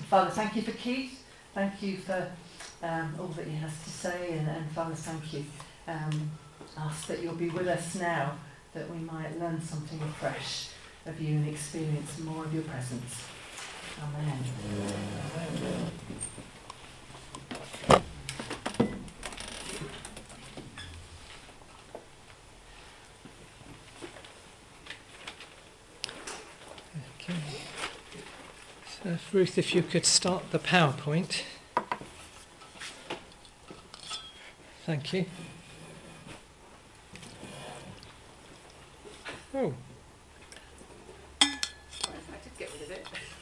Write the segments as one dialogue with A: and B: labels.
A: Father, thank you for Keith. Thank you for all that he has to say. And Father, thank you. Ask that you'll be with us now, that we might learn something afresh of you and experience more of your presence. Amen. Amen.
B: So Ruth, if you could start the PowerPoint. Thank you. Oh.
C: I did get rid of it.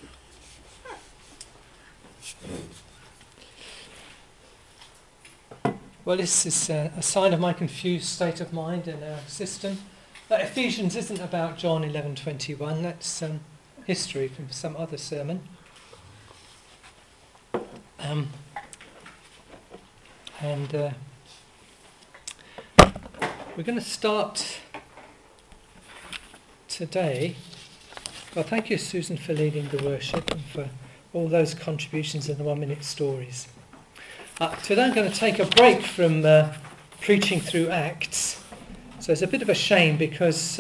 B: Well, this is a sign of my confused state of mind in our system. Ephesians isn't about John 11:21. That's history from some other sermon. We're going to start today. Well, thank you, Susan, for leading the worship and for all those contributions in the 1 minute stories. Today I'm going to take a break from preaching through Acts. So it's a bit of a shame because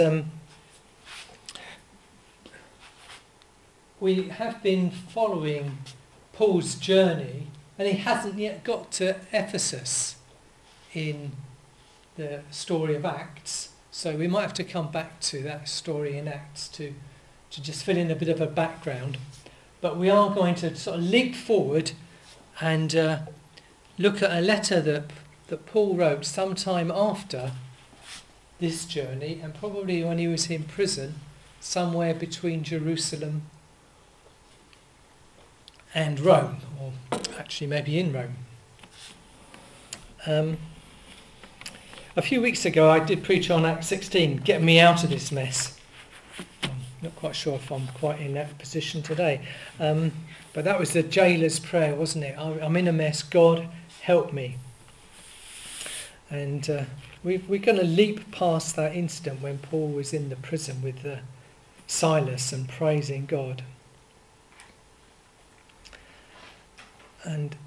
B: we have been following Paul's journey and he hasn't yet got to Ephesus in the story of Acts. So we might have to come back to that story in Acts to just fill in a bit of a background. But we are going to sort of leap forward and look at a letter that Paul wrote sometime after this journey, and probably when he was in prison, somewhere between Jerusalem and Rome, or actually maybe in Rome. A few weeks ago I did preach on Acts 16, get me out of this mess. I'm not quite sure if I'm quite in that position today. But that was the jailer's prayer, wasn't it? I'm in a mess, God help me. And we're going to leap past that incident when Paul was in the prison with Silas and praising God. And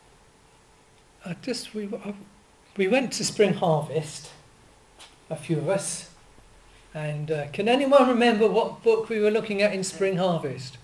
B: we went to Spring Harvest, a few of us. And can anyone remember what book we were looking at in Spring Harvest?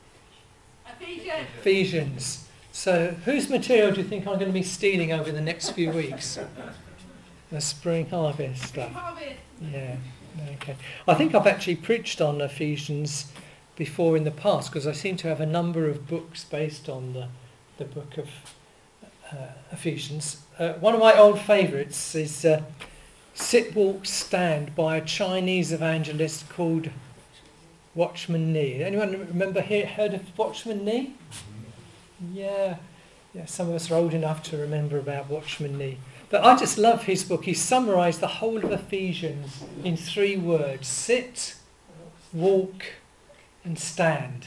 B: Ephesians. So whose material do you think I'm going to be stealing over the next few weeks? The Spring Harvest stuff. Yeah, okay. I think I've actually preached on Ephesians before in the past because I seem to have a number of books based on the book of Ephesians. One of my old favourites is Sit, Walk, Stand by a Chinese evangelist called Watchman Nee. Anyone remember heard of Watchman Nee? Yeah, some of us are old enough to remember about Watchman Nee. But I just love his book. He summarised the whole of Ephesians in 3 words. Sit, walk and stand.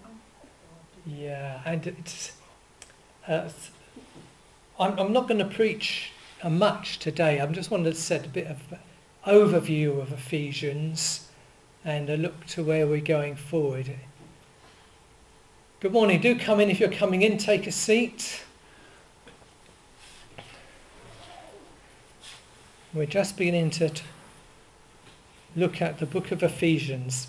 B: Yeah, and it's... I'm not going to preach much today. I just wanted to set a bit of overview of Ephesians and a look to where we're going forward. Good morning. Do come in if you're coming in. Take a seat. We're just beginning to look at the book of Ephesians.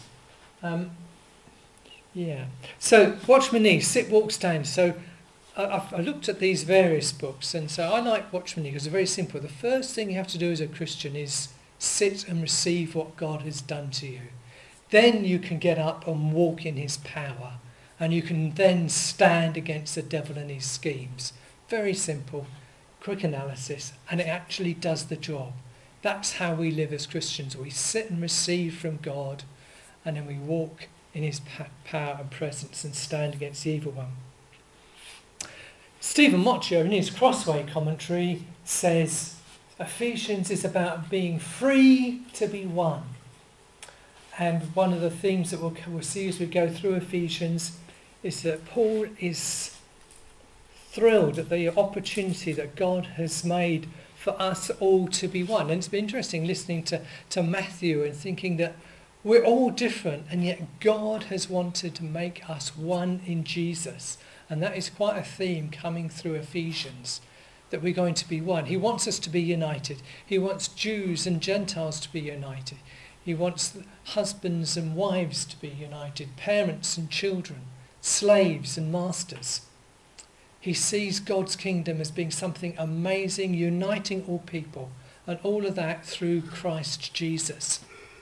B: So, Watchman Nee, Sit, Walk, Stand. So, I looked at these various books, and so I like Watchman Nee because it's very simple. The first thing you have to do as a Christian is sit and receive what God has done to you. Then you can get up and walk in his power, and you can then stand against the devil and his schemes. Very simple, quick analysis, and it actually does the job. That's how we live as Christians. We sit and receive from God, and then we walk in his power and presence and stand against the evil one. Stephen Moccio, in his Crossway commentary, says Ephesians is about being free to be one. And one of the themes that we'll see as we go through Ephesians is that Paul is thrilled at the opportunity that God has made for us all to be one. And it's been interesting listening to Matthew and thinking that we're all different, and yet God has wanted to make us one in Jesus. And that is quite a theme coming through Ephesians, that we're going to be one. He wants us to be united. He wants Jews and Gentiles to be united. He wants husbands and wives to be united, parents and children, slaves and masters. He sees God's kingdom as being something amazing, uniting all people, and all of that through Christ Jesus.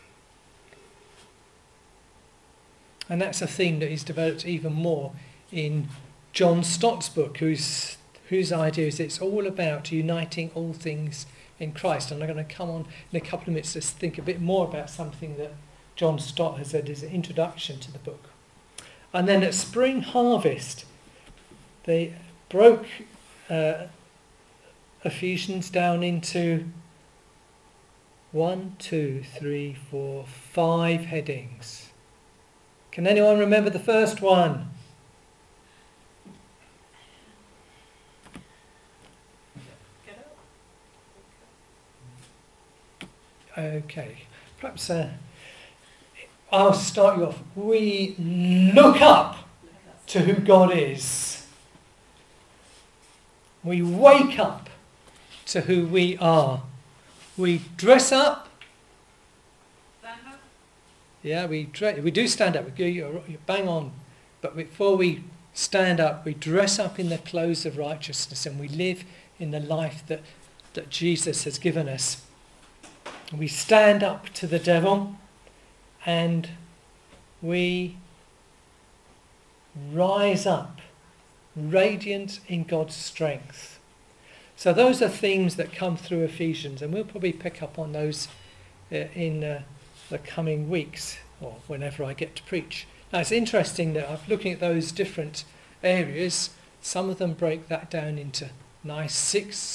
B: And that's a theme that he's developed even more in John Stott's book, whose idea is it's all about uniting all things in Christ. And I'm going to come on in a couple of minutes to think a bit more about something that John Stott has said as an introduction to the book. And then at Spring Harvest, they broke Ephesians down into 5 headings. Can anyone remember the first one? Okay, perhaps I'll start you off. We look up to who God is. We wake up to who we are. We dress up.
C: Stand up.
B: Yeah, we do stand up. You're bang on. But before we stand up, we dress up in the clothes of righteousness, and we live in the life that Jesus has given us. We stand up to the devil, and we rise up, radiant in God's strength. So those are themes that come through Ephesians, and we'll probably pick up on those in the coming weeks, or whenever I get to preach. Now it's interesting that I'm looking at those different areas. Some of them break that down into nice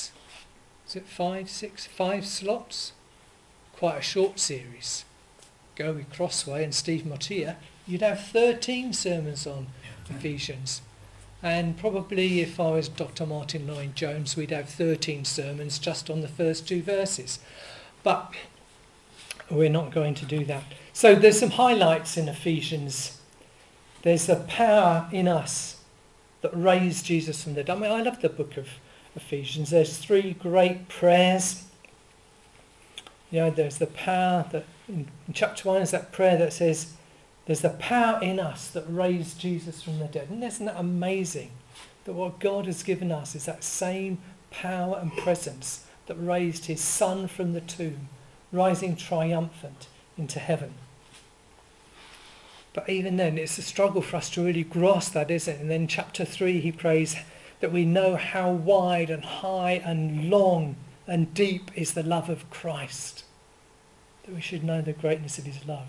B: five slots. Quite a short series. Go with Crossway and Steve Mottia, you'd have 13 sermons on Ephesians. And probably if I was Dr. Martin Lloyd-Jones, we'd have 13 sermons just on the first 2 verses. But we're not going to do that. So there's some highlights in Ephesians. There's the power in us that raised Jesus from the dead. I mean, I love the book of Ephesians. There's 3 great prayers. You know, there's the power that in chapter 1 is that prayer that says, there's the power in us that raised Jesus from the dead. And isn't that amazing? That what God has given us is that same power and presence that raised his Son from the tomb, rising triumphant into heaven. But even then, it's a struggle for us to really grasp that, isn't it? And then chapter 3, he prays that we know how wide and high and long and deep is the love of Christ. That we should know the greatness of his love.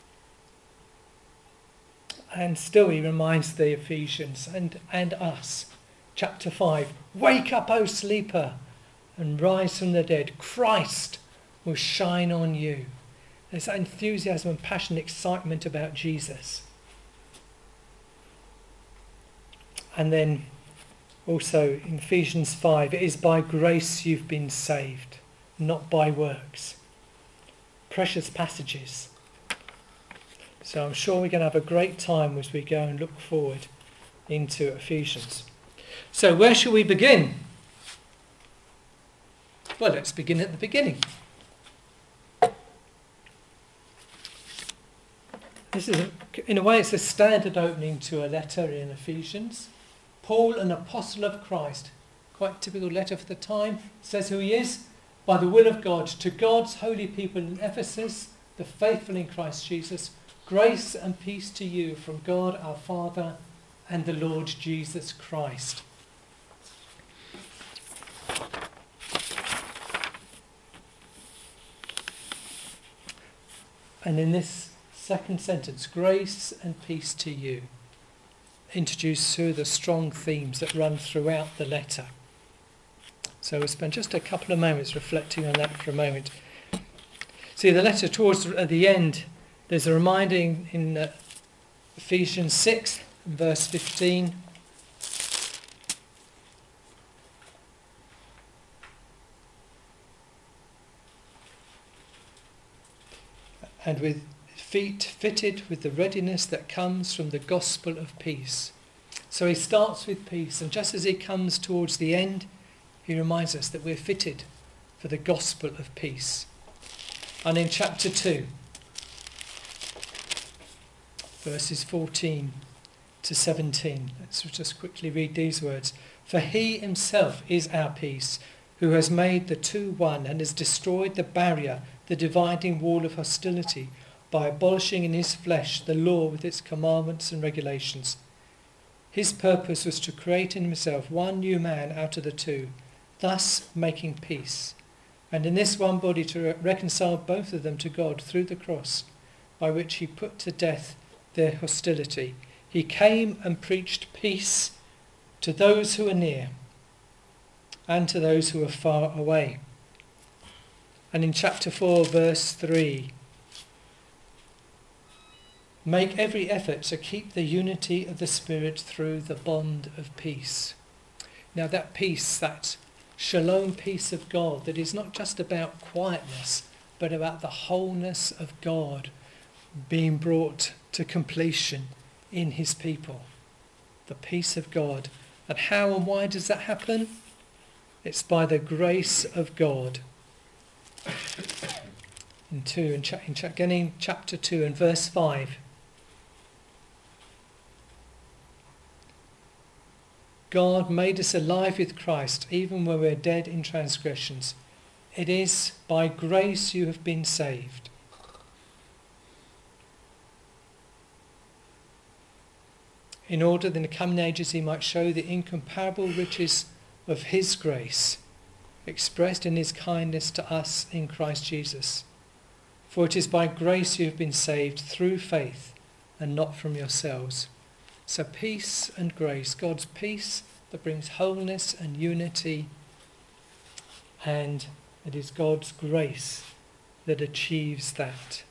B: And still he reminds the Ephesians and us. Chapter 5, wake up, O sleeper, and rise from the dead. Christ will shine on you. There's that enthusiasm and passion, excitement about Jesus. And then also in Ephesians 5, it is by grace you've been saved, not by works. Precious passages. So I'm sure we're going to have a great time as we go and look forward into Ephesians. So where shall we begin? Well, let's begin at the beginning. This is, in a way, it's a standard opening to a letter in Ephesians. Paul, an apostle of Christ, quite a typical letter for the time, says who he is. By the will of God, to God's holy people in Ephesus, the faithful in Christ Jesus, grace and peace to you from God our Father and the Lord Jesus Christ. And in this second sentence, grace and peace to you, introduced through the strong themes that run throughout the letter. So we'll spend just a couple of moments reflecting on that for a moment. See, the letter towards the end, there's a reminder in Ephesians 6, verse 15. And with feet fitted with the readiness that comes from the gospel of peace. So he starts with peace, and just as he comes towards the end, he reminds us that we're fitted for the gospel of peace. And in chapter 2, verses 14 to 17, let's just quickly read these words. For he himself is our peace, who has made the two one and has destroyed the barrier, the dividing wall of hostility, by abolishing in his flesh the law with its commandments and regulations. His purpose was to create in himself one new man out of the two, thus making peace, and in this one body to reconcile both of them to God through the cross, by which he put to death their hostility. He came and preached peace to those who are near and to those who are far away. And in chapter 4, verse 3, make every effort to keep the unity of the Spirit through the bond of peace. Now that peace, that shalom peace of God, that is not just about quietness, but about the wholeness of God being brought to completion in his people. The peace of God. And how and why does that happen? It's by the grace of God. Again in chapter 2 and verse 5. God made us alive with Christ, even when we're dead in transgressions. It is by grace you have been saved. In order that in the coming ages he might show the incomparable riches of his grace, expressed in his kindness to us in Christ Jesus. For it is by grace you have been saved through faith, and not from yourselves. So peace and grace, God's peace that brings wholeness and unity, and it is God's grace that achieves that.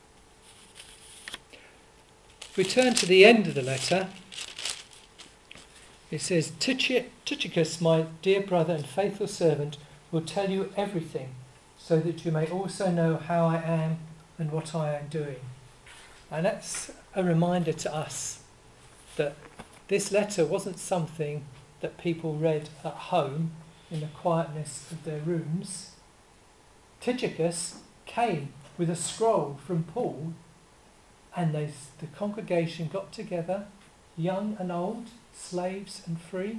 B: If we turn to the end of the letter, it says, Tychicus, my dear brother and faithful servant, will tell you everything, so that you may also know how I am and what I am doing. And that's a reminder to us that this letter wasn't something that people read at home in the quietness of their rooms. Tychicus came with a scroll from Paul, and the congregation got together, young and old, slaves and free,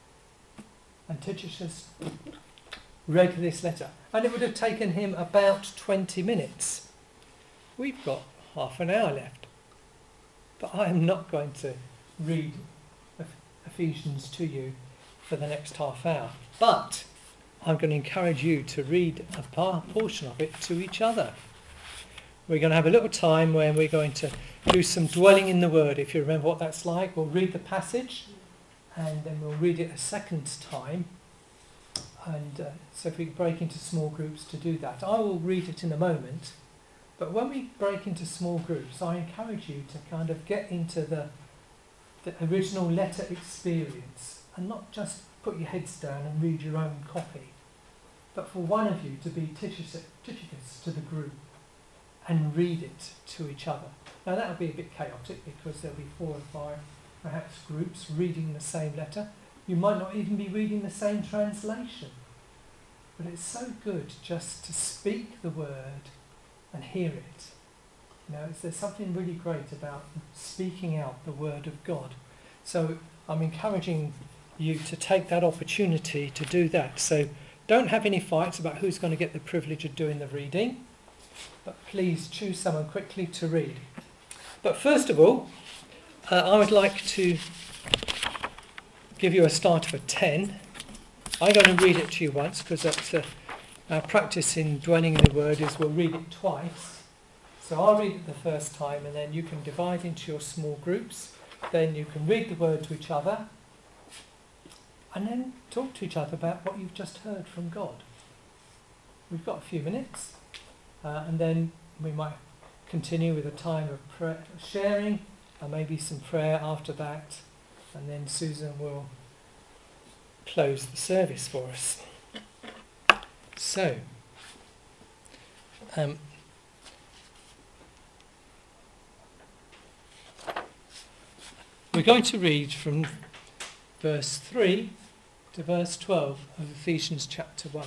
B: and Tychicus read this letter. And it would have taken him about 20 minutes. We've got half an hour left. But I am not going to read Ephesians to you for the next half hour. But I'm going to encourage you to read a portion of it to each other. We're going to have a little time when we're going to do some dwelling in the Word. If you remember what that's like, we'll read the passage and then we'll read it a second time. And so if we break into small groups to do that. I will read it in a moment. But when we break into small groups, I encourage you to kind of get into the original letter experience and not just put your heads down and read your own copy, but for one of you to be Tychicus to the group and read it to each other. Now that will be a bit chaotic because there'll be 4 or 5 perhaps groups reading the same letter. You might not even be reading the same translation. But it's so good just to speak the word and hear it. You know, there's something really great about speaking out the word of God. So I'm encouraging you to take that opportunity to do that. So don't have any fights about who's going to get the privilege of doing the reading, but please choose someone quickly to read. But first of all, I would like to give you a start of a 10. I'm going to read it to you once because that's our practice in dwelling in the word is we'll read it twice. So I'll read it the first time and then you can divide into your small groups. Then you can read the word to each other and then talk to each other about what you've just heard from God. We've got a few minutes and then we might continue with a time of prayer, sharing and maybe some prayer after that, and then Susan will close the service for us. So, we're going to read from verse 3 to verse 12 of Ephesians chapter 1.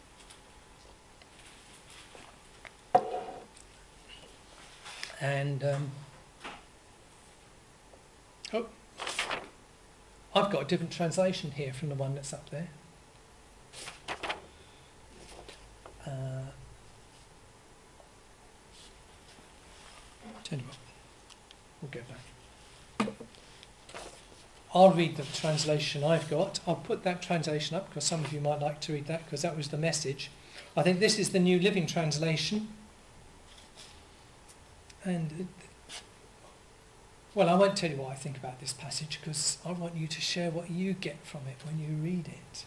B: And I've got a different translation here from the one that's up there. Tell you what, we'll go back. I'll read the translation I've got. I'll put that translation up because some of you might like to read that because that was the message. I think this is the New Living Translation. And, well, I won't tell you what I think about this passage because I want you to share what you get from it when you read it.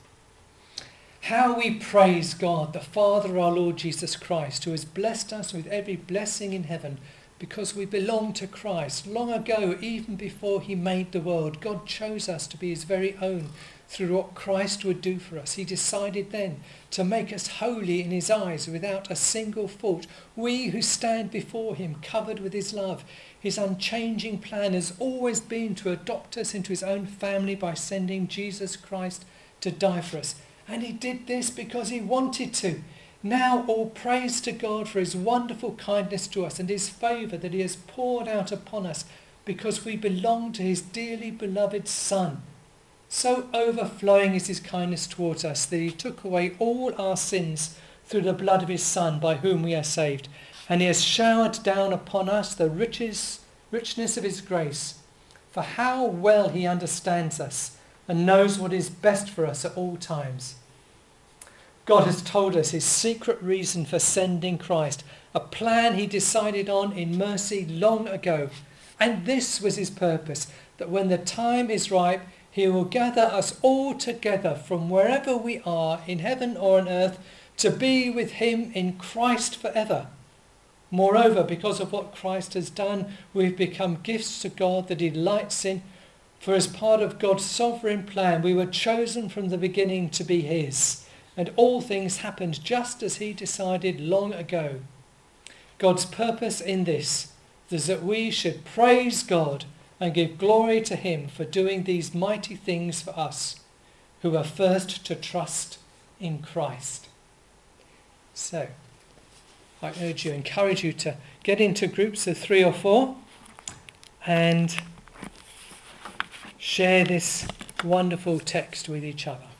B: How we praise God, the Father of our Lord Jesus Christ, who has blessed us with every blessing in heaven because we belong to Christ. Long ago, even before he made the world, God chose us to be his very own through what Christ would do for us. He decided then to make us holy in his eyes without a single fault. We who stand before him covered with his love. His unchanging plan has always been to adopt us into his own family by sending Jesus Christ to die for us. And he did this because he wanted to. Now all praise to God for his wonderful kindness to us and his favour that he has poured out upon us because we belong to his dearly beloved Son. So overflowing is his kindness towards us that he took away all our sins through the blood of his Son by whom we are saved. And he has showered down upon us the richness of his grace. For how well he understands us and knows what is best for us at all times. God has told us his secret reason for sending Christ, a plan he decided on in mercy long ago. And this was his purpose, that when the time is ripe, he will gather us all together from wherever we are, in heaven or on earth, to be with him in Christ forever. Moreover, because of what Christ has done, we've become gifts to God that he delights in. For as part of God's sovereign plan, we were chosen from the beginning to be his. And all things happened just as he decided long ago. God's purpose in this is that we should praise God and give glory to him for doing these mighty things for us, who are first to trust in Christ. So, I encourage you to get into groups of 3 or 4 and share this wonderful text with each other.